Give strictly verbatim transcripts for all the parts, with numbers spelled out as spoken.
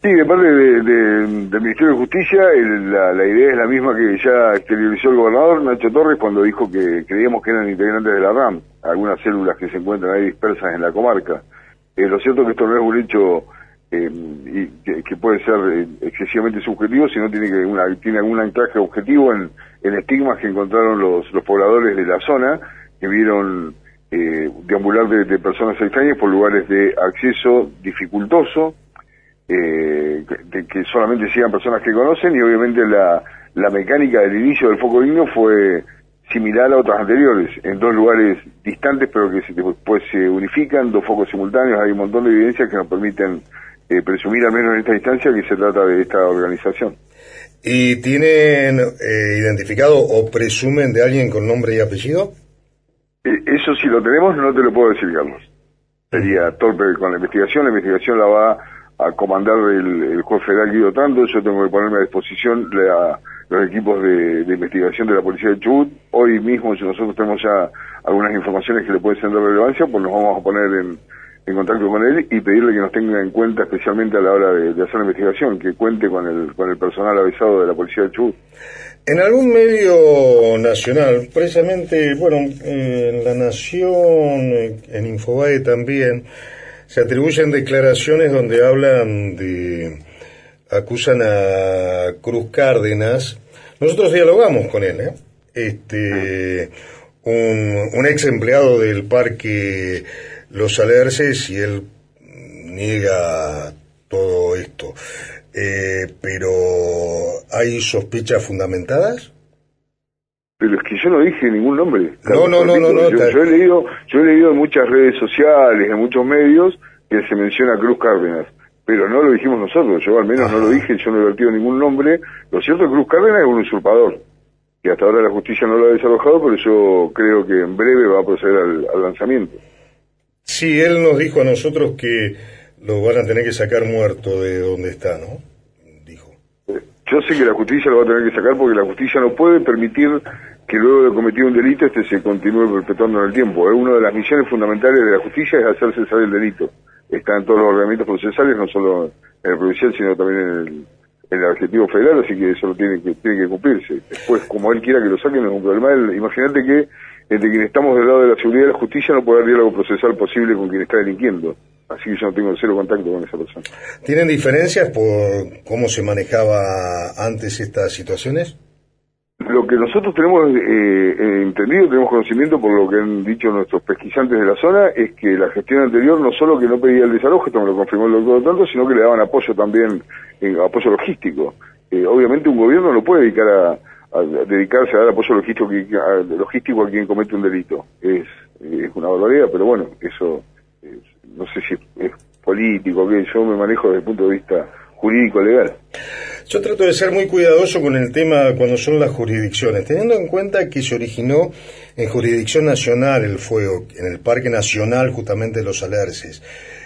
Sí, de parte de, de, del Ministerio de Justicia, el, la, la idea es la misma que ya exteriorizó el gobernador Nacho Torres cuando dijo que creíamos que eran integrantes de la RAM, algunas células que se encuentran ahí dispersas en la comarca. Eh, lo cierto es que esto no es un hecho eh, y que, que puede ser eh, excesivamente subjetivo, sino tiene que una, tiene algún anclaje objetivo en, en estigmas que encontraron los, los pobladores de la zona, que vieron eh, deambular de, de personas extrañas por lugares de acceso dificultoso, Eh, de que solamente sigan personas que conocen, y obviamente la, la mecánica del inicio del foco digno fue similar a otras anteriores, en dos lugares distantes pero que se, después se unifican, dos focos simultáneos. Hay un montón de evidencias que nos permiten eh, presumir, al menos en esta instancia, que se trata de esta organización. ¿Y tienen eh, identificado o presumen de alguien con nombre y apellido? Eh, eso sí lo tenemos, no te lo puedo decir, Carlos. Sería torpe con la investigación. La investigación la va a comandar el, el juez federal Guido Tanto. Yo tengo que ponerme a disposición la, los equipos de, de investigación de la policía de Chubut. Hoy mismo, si nosotros tenemos ya algunas informaciones que le pueden ser de relevancia, pues nos vamos a poner en, en contacto con él y pedirle que nos tenga en cuenta, especialmente a la hora de, de hacer la investigación, que cuente con el, con el personal avisado de la policía de Chubut. En algún medio nacional, precisamente, bueno, en La Nación, en Infobae también, se atribuyen declaraciones donde hablan de, acusan a Cruz Cárdenas. Nosotros dialogamos con él, ¿eh? Este, un, un ex empleado del Parque Los Alerces, y él niega todo esto. Eh, pero, ¿hay sospechas fundamentadas? Pero es que yo no dije ningún nombre. No, no, no, no, no. Yo, yo he leído, yo he leído en muchas redes sociales, en muchos medios, que se menciona a Cruz Cárdenas, pero no lo dijimos nosotros. Yo al menos Ajá. no lo dije, yo no he vertido ningún nombre. Lo cierto es que Cruz Cárdenas es un usurpador, que hasta ahora la justicia no lo ha desalojado, pero yo creo que en breve va a proceder al, al lanzamiento. Sí, él nos dijo a nosotros que lo van a tener que sacar muerto de donde está, ¿no? Dijo. Yo sé que la justicia lo va a tener que sacar, porque la justicia no puede permitir que luego de cometido un delito este se continúe perpetuando en el tiempo. ¿eh? Una de las misiones fundamentales de la justicia es hacer cesar el delito. Está en todos los ordenamientos procesales, no solo en el provincial, sino también en el, en el Ejecutivo Federal, así que eso lo tiene que tiene que cumplirse. Después, como él quiera que lo saquen, no es un problema. Él, imagínate que entre quienes estamos del lado de la seguridad y la justicia no puede haber diálogo procesal posible con quien está delinquiendo. Así que yo no tengo cero contacto con esa persona. ¿Tienen diferencias por cómo se manejaba antes estas situaciones? Lo que nosotros tenemos eh, eh, entendido, tenemos conocimiento por lo que han dicho nuestros pesquisantes de la zona, es que la gestión anterior no solo que no pedía el desalojo, esto me lo confirmó el doctor Tanto, sino que le daban apoyo también, eh, apoyo logístico. Eh, obviamente un gobierno no puede dedicar a, a dedicarse a dar apoyo logístico, a, logístico a quien comete un delito. Es, es una barbaridad, pero bueno, eso eh, no sé si es político, que yo me manejo desde el punto de vista jurídico, legal. Yo trato de ser muy cuidadoso con el tema cuando son las jurisdicciones, teniendo en cuenta que se originó en jurisdicción nacional el fuego, en el Parque Nacional justamente de Los Alerces,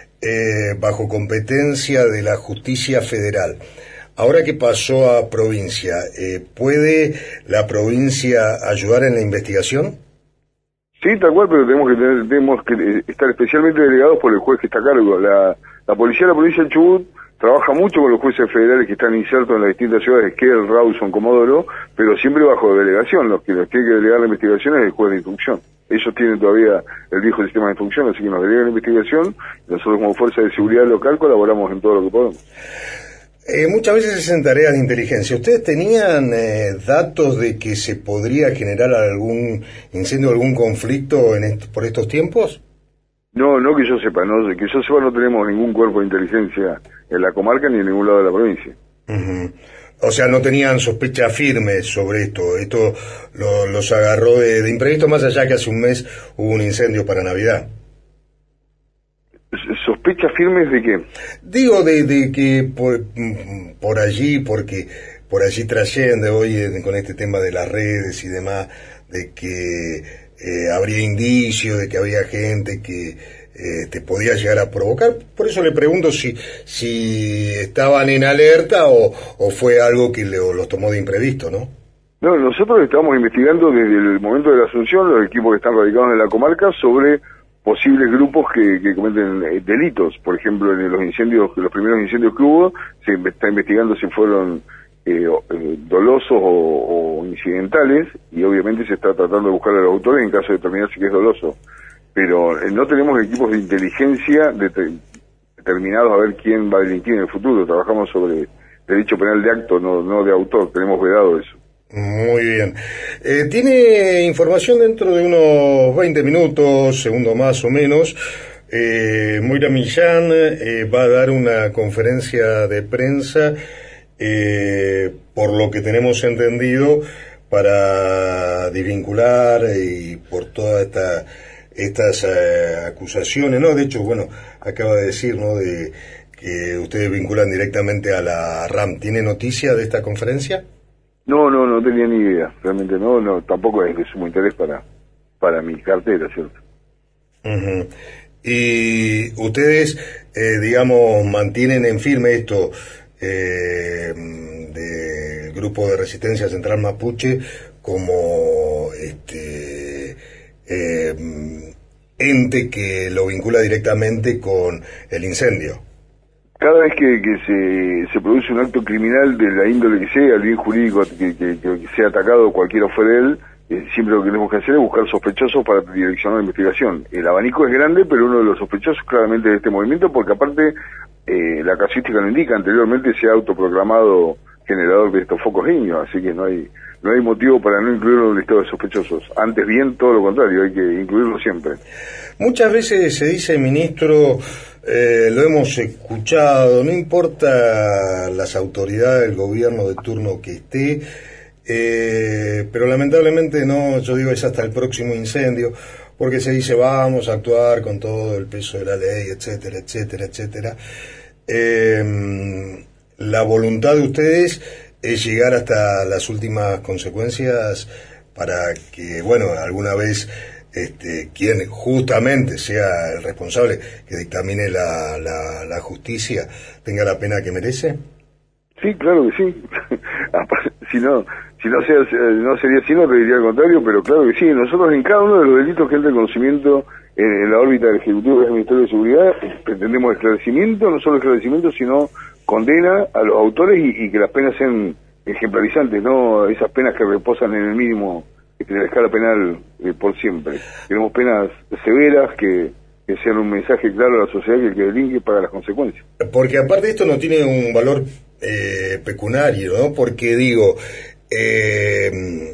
eh, bajo competencia de la justicia federal. Ahora que pasó a provincia, eh, ¿puede la provincia ayudar en la investigación? Sí, tal cual, pero tenemos que tener, tenemos que estar especialmente delegados por el juez que está a cargo. La, la policía de la provincia de Chubut trabaja mucho con los jueces federales que están insertos en las distintas ciudades, Esquel, Rawson, Comodoro, pero siempre bajo delegación. Los que nos tiene que delegar la investigación es el juez de instrucción. Ellos tienen todavía el viejo sistema de instrucción, así que nos delegan la investigación, y nosotros como fuerza de seguridad local colaboramos en todo lo que podemos. Eh, muchas veces es en tareas de inteligencia. ¿Ustedes tenían eh, datos de que se podría generar algún incendio, algún conflicto en est- por estos tiempos? No, no que yo sepa, no, que yo sepa no tenemos ningún cuerpo de inteligencia en la comarca ni en ningún lado de la provincia. Uh-huh. O sea, no tenían sospecha firme sobre esto. Esto lo, los agarró de, de imprevisto, más allá que hace un mes hubo un incendio para Navidad. ¿Sospechas firmes de qué? Digo de, de que por, por allí, porque por allí trasciende hoy en, con este tema de las redes y demás, de que eh, habría indicios de que había gente que eh, te podía llegar a provocar. Por eso le pregunto si si estaban en alerta o, o fue algo que le, los tomó de imprevisto, ¿no? No, nosotros estamos investigando desde el momento de la asunción, los equipos que están radicados en la comarca, sobre posibles grupos que, que cometen eh, delitos. Por ejemplo, en los incendios, los primeros incendios que hubo, se está investigando si fueron eh, eh, dolosos o, o incidentales, y obviamente se está tratando de buscar a los autores en caso de determinar si es doloso. Pero eh, no tenemos equipos de inteligencia de, determinados a ver quién va a delinquir en el futuro. Trabajamos sobre derecho penal de acto, no, no de autor, tenemos vedado eso. Muy bien. Eh, tiene información dentro de unos veinte minutos, segundo más o menos. Eh, Moira Millán eh, va a dar una conferencia de prensa, eh, por lo que tenemos entendido, para desvincular y por toda esta estas eh, acusaciones, ¿no? De hecho, bueno, acaba de decir, ¿no?, de que ustedes vinculan directamente a la RAM. ¿Tiene noticia de esta conferencia? No, no, no tenía ni idea, realmente no, no, tampoco es de sumo interés para, para mi cartera, ¿cierto? Uh-huh. Y ustedes, eh, digamos, mantienen en firme esto eh, del Grupo de Resistencia Central Mapuche como este eh, ente que lo vincula directamente con el incendio. Cada vez que, que se, se produce un acto criminal de la índole que sea, el bien jurídico que, que, que sea atacado cualquiera fuera de él, eh, siempre lo que tenemos que hacer es buscar sospechosos para direccionar la investigación. El abanico es grande, pero uno de los sospechosos claramente de este movimiento, porque aparte eh, la casuística lo indica, anteriormente se ha autoproclamado generador de estos focos niños, así que no hay no hay motivo para no incluirlo en el listado de sospechosos. Antes bien, todo lo contrario, hay que incluirlo siempre. Muchas veces se dice, ministro, eh, lo hemos escuchado, no importa las autoridades del gobierno de turno que esté, eh, pero lamentablemente no, yo digo, es hasta el próximo incendio, porque se dice vamos a actuar con todo el peso de la ley, etcétera, etcétera, etcétera. Eh, la voluntad de ustedes es llegar hasta las últimas consecuencias para que, bueno, alguna vez este, quien justamente sea el responsable que dictamine la, la, la justicia tenga la pena que merece. Sí, claro que sí. si no si no sea no sería así, no te diría al contrario, pero claro que sí. Nosotros en cada uno de los delitos que entra en conocimiento en, en la órbita del Ejecutivo del Ministerio de Seguridad pretendemos esclarecimiento, no solo esclarecimiento, sino condena a los autores y, y que las penas sean ejemplarizantes, no esas penas que reposan en el mínimo de la escala penal eh, por siempre. Queremos penas severas que, que sean un mensaje claro a la sociedad que el que delinque paga las consecuencias. Porque aparte esto no tiene un valor eh, pecuniario, ¿no? Porque digo, eh,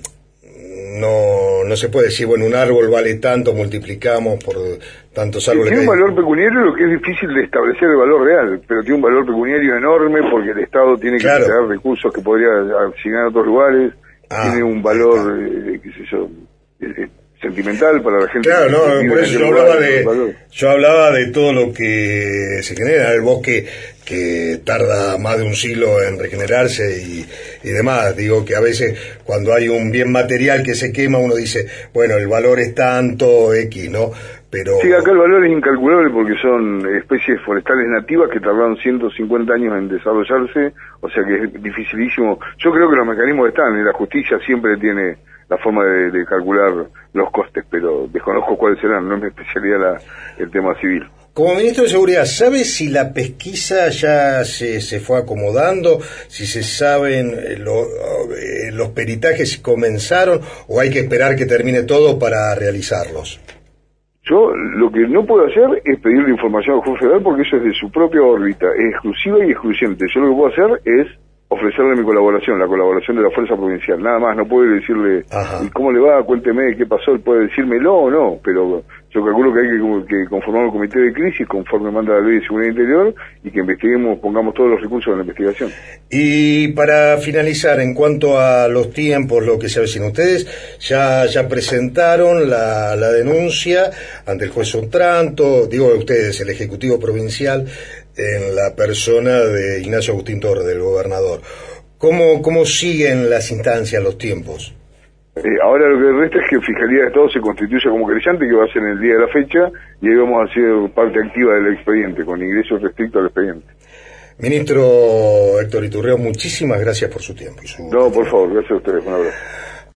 no no se puede decir, bueno, un árbol vale tanto, multiplicamos por tantos árboles. Tiene un valor pecuniario, lo que es difícil de establecer el valor real, pero tiene un valor pecuniario enorme porque el Estado tiene que claro. crear recursos que podría asignar a otros lugares, ah, tiene un valor, eh, qué sé yo, eh, sentimental para la gente. Claro, no, por eso yo hablaba de valor. yo hablaba de todo lo que se genera, el bosque que tarda más de un siglo en regenerarse y, y demás. Digo que a veces cuando hay un bien material que se quema uno dice, bueno, el valor es tanto X, ¿no? Pero sí, acá el valor es incalculable porque son especies forestales nativas que tardaron ciento cincuenta años en desarrollarse, o sea que es dificilísimo. Yo creo que los mecanismos están, y la justicia siempre tiene la forma de, de calcular los costes, pero desconozco cuáles serán, no es mi especialidad la, el tema civil. Como ministro de Seguridad, ¿sabe si la pesquisa ya se, se fue acomodando? ¿Si se saben eh, lo, eh, los peritajes comenzaron o hay que esperar que termine todo para realizarlos? Yo lo que no puedo hacer es pedirle información al juez federal porque eso es de su propia órbita, es exclusiva y excluyente. Yo lo que puedo hacer es ofrecerle mi colaboración, la colaboración de la Fuerza Provincial, nada más. No puedo decirle, ¿y cómo le va? Cuénteme qué pasó. Él puede decírmelo o no, pero yo calculo que hay que, que conformar un comité de crisis conforme manda la Ley de Seguridad Interior y que investiguemos, pongamos todos los recursos en la investigación. Y para finalizar, en cuanto a los tiempos, lo que se avecina, ustedes ya ya presentaron la, la denuncia ante el juez Otranto, digo ustedes, el Ejecutivo Provincial, en la persona de Ignacio Agustín Torres, del gobernador. ¿Cómo, cómo siguen las instancias, los tiempos? Eh, ahora lo que resta es que Fiscalía de Estado se constituya como querellante, que va a ser en el día de la fecha, y ahí vamos a ser parte activa del expediente, con ingresos restrictos al expediente. Ministro Héctor Iturriaga, muchísimas gracias por su tiempo. Y su no, por favor, gracias a ustedes. Un abrazo.